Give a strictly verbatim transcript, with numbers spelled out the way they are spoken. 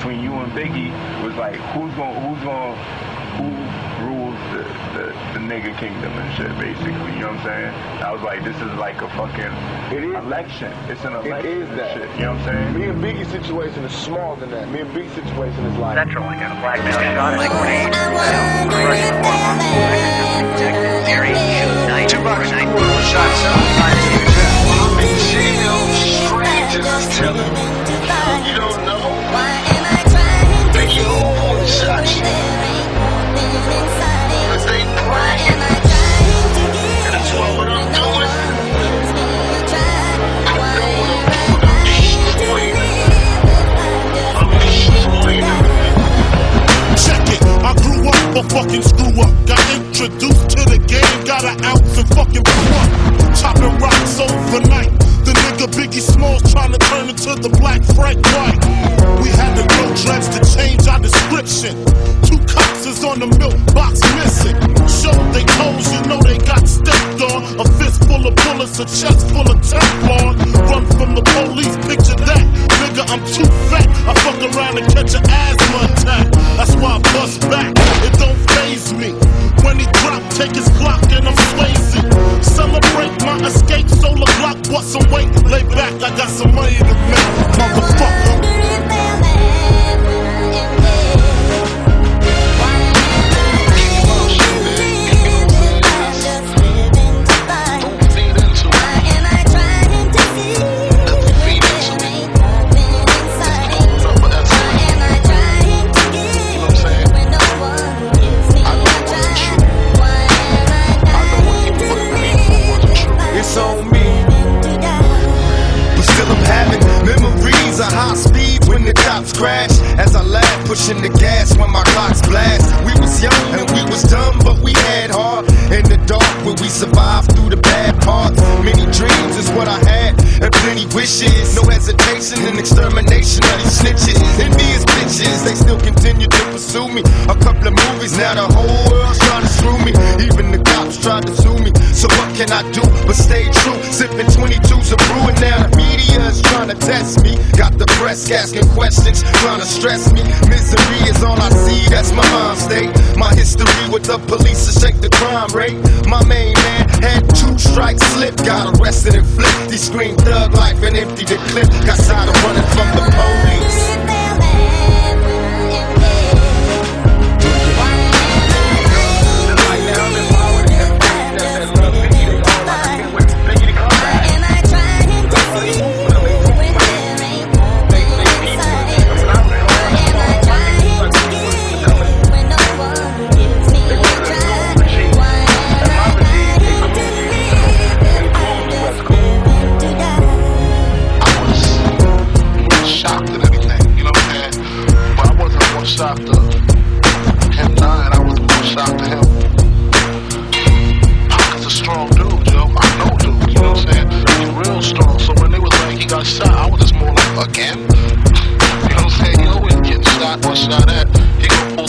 between you and Biggie was like, who's gonna, who's gonna, who rules the, the, the nigga kingdom and shit, basically, you know what I'm saying? I was like, this is like a fucking it is election. It's an election. It is that. Shit, you know what I'm saying? Me and Biggie's situation is smaller than that. Me and Biggie's situation is like... Central, I got a black man shot at grenade. Crushing one protected area. Two bucks, one shot, outside of here. I'm in jail, strangers telling me you don't know. They all shot you. Cause they praying. And that's what I'm doing. I know what I'm destroying. I'm destroying. Check it, I grew up a fucking screw up. Got introduced to the game, got an ounce and fucking blew up. Chopping rocks overnight. The nigga Biggie Smalls trying to turn into the black Frank White. We had to grow dreads to change our description. Two cops is on the milk box missing. Show they toes, you know they got stepped on. A fist full of bullets, a chest full of Teflon. Run from the police, picture that. Nigga, I'm too fat. I fuck around and catch an asthma attack. That's why I bust back. It don't faze me. When he drop, take his clock and I'm Swayze. Celebrate my escape, solar clock, bust some weight. Lay back, I got some money to make, motherfucker. Crash as I laugh, pushing the gas when my clocks blast. We was young and we was dumb, but we had heart. In the dark, where we survived through the bad parts. Many dreams is what I had, and plenty wishes. No hesitation and extermination of these snitches. Envious bitches, they still continue to pursue me. A couple of movies, now the whole world's trying to screw me. Even the cops tried to sue me. So what can I do but stay true? Sipping twenty-twos of brewing, now the media is trying to test me. Got the press asking questions, trying to stress me. Misery is all I see, that's my mind state. My history with the police to shake the crime rate. My main man had two strikes slip, got arrested and flipped. He screamed thug life and emptied the clip. Got tired of running from the police. Shocked of him dying, I was more shocked to him. Pac's a strong dude, yo. I know dude, you know what I'm saying? He's real strong. So when they was like he got shot, I was just more like, again? You know what I'm saying? You know when you're getting shot or shot at, he gonna